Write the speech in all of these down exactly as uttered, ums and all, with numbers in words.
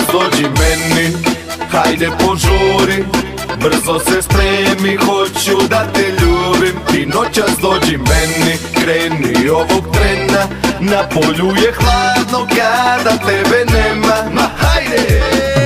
dođi meni, hajde požuri, brzo se spremi, hoću da te ljubim. Ti noćas dođi meni, kreni ovog trena, na polju je hladno kada tebe nema. Ma hajde!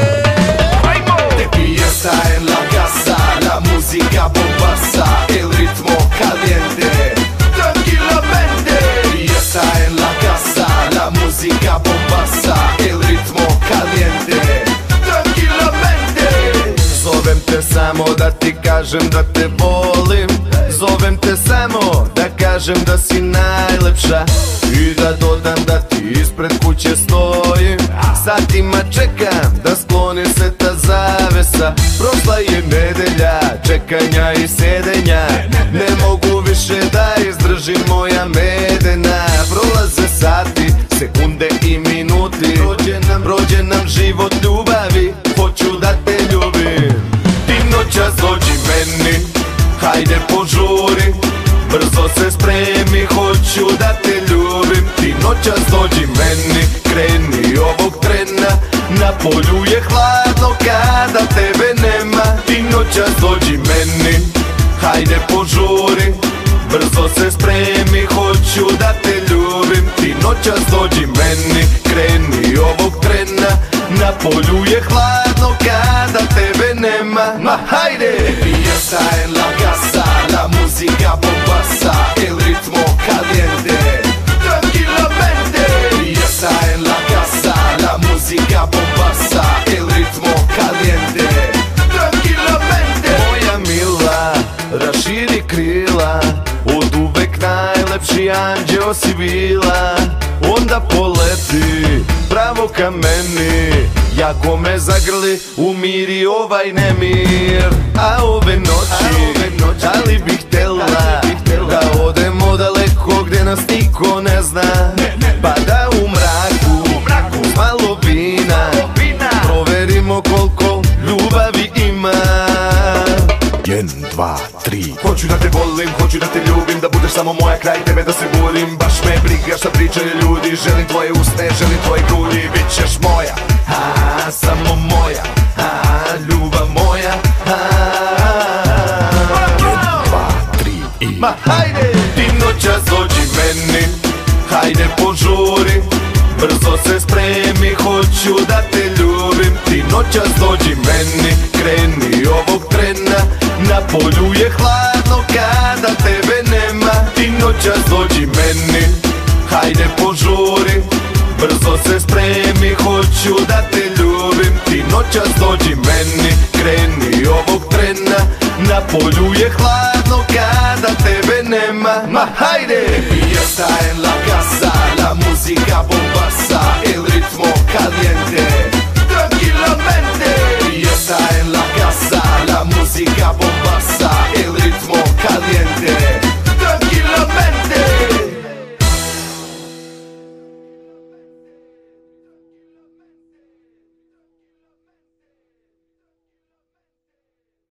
Te fiesta en la casa, la música bombasa, el ritmo caliente, tranquilamente. Fiesta en la casa, la música bombasa, el ritmo caliente, tranquilamente. Zovem te samo da ti kažem da te volim, zovem te samo da kažem da si najlepša i da dodam da ti ispred kuće stojim. Satima čekam da skloni se ta zavesa. Prošla je nedelja čekanja i sedenja, ne mogu više da izdržim moja medena. Prolaze sati, sekunde i minuti, prođe nam, prođe nam život ljubavi, hoću da te ljubim. Ti noćas dođi meni, hajde požuri, brzo se spremi, hoću da te ljubim. Ti noćas dođi meni, kreni ovog trena, na polju je hladno kada tebe nema. Ti noćas dođi meni, hajde požuri, brzo se spremi, hoću da te ljubim. Ti noćas dođi meni, kreni ovog trena, na polju je hladno kada tebe nema. Ma hajde! Fiesta en la casa, la música bombasa, el ritmo caliente, tranquilamente. Fiesta en la casa, la música bombasa, el ritmo caliente, tranquilamente. Moja mila, raširi krila, od uvek najlepši anđeo si bila. Onda poleti pravo ka meni, jako me zagrli, umiri ovaj nemir. A ove noći, da li bih htela da odemo daleko gde nas niko ne zna, pa da u mraku uz malo vina proverimo koliko ljubavi ima. Jedan, dva, tri. Hoću da te volim, hoću da te ljubim, da budeš samo moja, kraj tebe da se volim. Baš me briga šta pričaju ljudi, želim tvoje usne, želim tvoje grudi. Bit ćeš moja, a, samo moja, a, ljubav moja, a. Jedan, dva, tri i... Ma hajde! Ti noćas dođi meni, hajde požuri, brzo se spremi, hoću da te ljubim. Ti noćas dođi meni, kreni ovog trena, na polju je hladno kada tebe nema. Ti noćas dođi meni, hajde požuri, brzo se spremi, hoću da te ljubim. Ti noćas dođi meni, kreni ovog trena, na polju je hladno kada tebe nema. Ma hajde! Fiesta en la casa, la música bombasa, el ritmo caliente.